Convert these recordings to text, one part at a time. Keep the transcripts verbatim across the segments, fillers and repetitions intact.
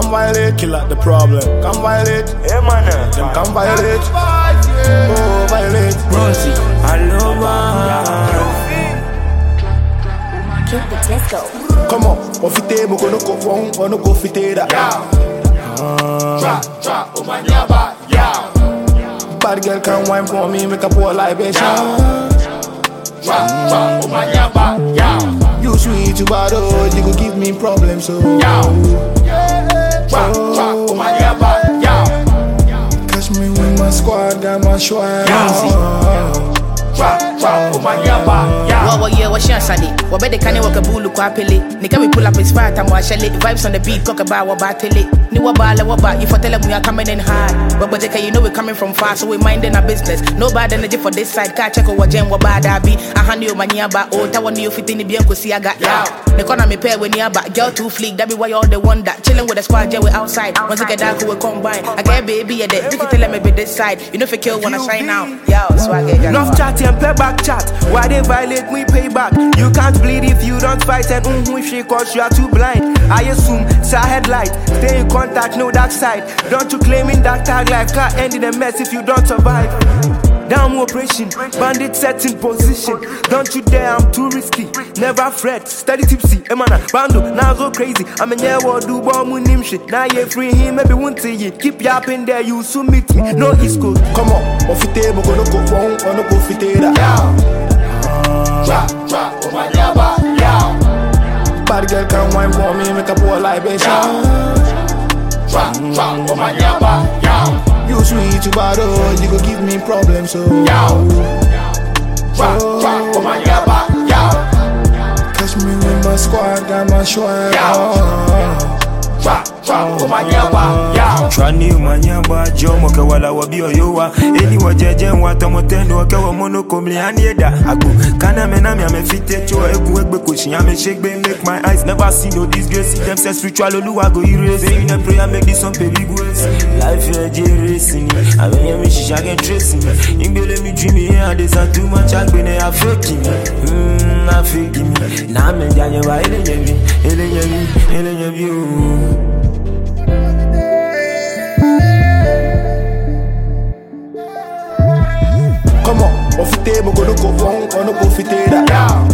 come violate, kill out the problem. Come violate, Hey man, them come violate. Oh, violate. Rosie, I love Keep it, let's go. Come on, off it table, gonna go wrong, gonna go fit it. Drop, drop, oh my yaba, yeah. Bad girl can wine for me, make a poor libation. Drop, drop, oh my yaba, yeah. You sweet, you bad, oh, you go give me problems, so. Yeah. Drop, drop, oh my yaba, yeah. Catch me with my squad, got my swag. Drop, drop, oh my yaba, yeah. What what year was she Sunday? What better can you walk a bulu kwa pele? Nika we pull up his fat and wash it. Vibes on the beat, talk about what battle it. Ni wabala waba, if I tell them we are coming in hard. But but you know we're coming from far, so we minding our business. No bad energy for this side, can't check what gem what bad I be. I hand you my nyaba, oh, that one you fit in the bianco see I got yeah. The corner me pair when nearby, girl too fleek, that be why all the one that chilling with the squad, yeah, we outside. Once I get dark, we combine. I get baby, yeah, that. You can tell me be this side. You know if you kill wanna shine now. Yo, swag it. Enough chat and pay back chat. Why they violate me pay back? You can't bleed if you don't fight and mm-hmm shit cause you are too blind. I assume it's a headlight. Stay in contact, no dark side. Don't you claim in that tag life? Can't end in a mess if you don't survive. Down operation, bandit set in position. Don't you dare, I'm too risky. Never fret, steady tipsy. Emana, bando, now go crazy. I'm in there, what do bomb with him shit. Now you free him, maybe won't see you. Keep yapping there, you soon meet me. No East Coast. Come on, off it table, gonna go wrong, gonna go fit it. Drop, drop, oh my yaba, yeah. Bad girl can wine for me, make a poor libation. Drop, drop, oh my yaba, yeah. You sweet, you bad, oh, you go give me problems, so. Yeah. Drop, drop, oh my yaba, yeah. Catch me with my squad, got my swag. Drop, drop, oh my yaba, yeah. Trani umanyamba jomo ke wala wabi oyowa. Eni wajeje wata motendo ke wa mono komli anieda. Agu kana mena mi amefite cho egu egbe koshi ame shegbe make my eyes never see no disgrace. See them say spiritual oluwa go erase. Say in a prayer make this song baby grace. Life e je racing. I mean me shisha get tracing. Imbele mi dream here and there's too much agbene a faking. Hmm, a faking. Na me janye wa ele nyebi, ele nyebi, ele nyebi. Come on, off the table, gonna go wrong, gonna go fit it. Drop,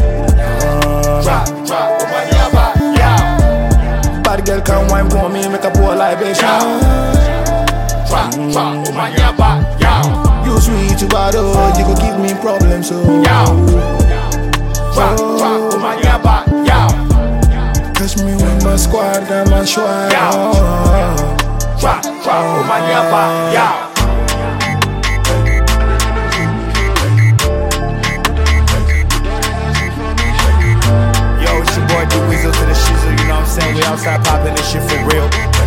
drop, oh my yaba, yeah. Bad girl can wine for me, make a poor libation. Drop, drop, oh my yaba, yeah. You sweet, you bad, oh, you go give me problems, so. Yeah. Drop, drop, oh my yaba, yeah. Catch me with my squad, got my swag. Drop, drop, oh my yaba, yeah. Boy, do Weasel to the shizzle, you know what I'm saying? We outside popping this shit for real.